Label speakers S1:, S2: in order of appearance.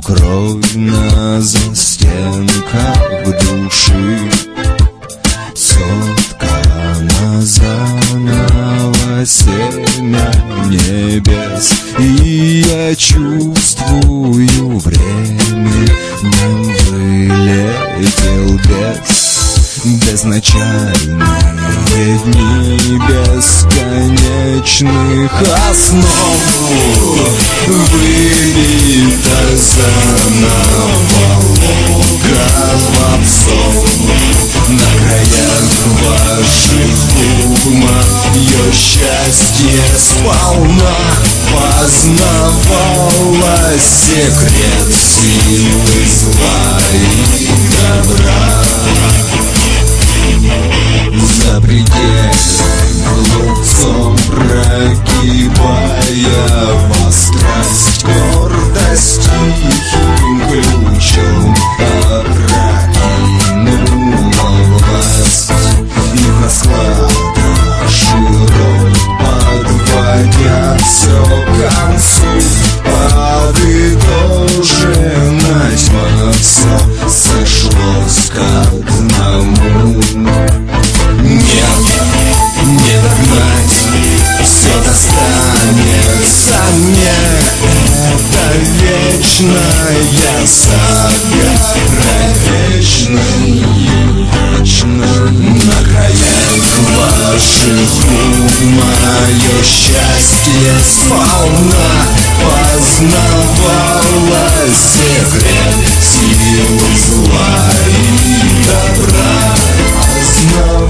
S1: укрой на застенках души. Соткано заново семя небес, и я чувствую, временем вылетел безначальные дни бесконечных основ. Выбито заново логово псов. На краях ваших ума ее счастье сполна познавала секрет силы зла и добра. За пределом лупцом прогибая во страсть, гордость тихим ключом опрокинула власть. И в раскладах широт, подводя все к концу, подытожена тьма, все сошлось к одному. Нет, не догнать, все достанется мне. Это вечная сага, вечная. На краях ваших губ мое счастье сполна познавала секрет силы зла и добра.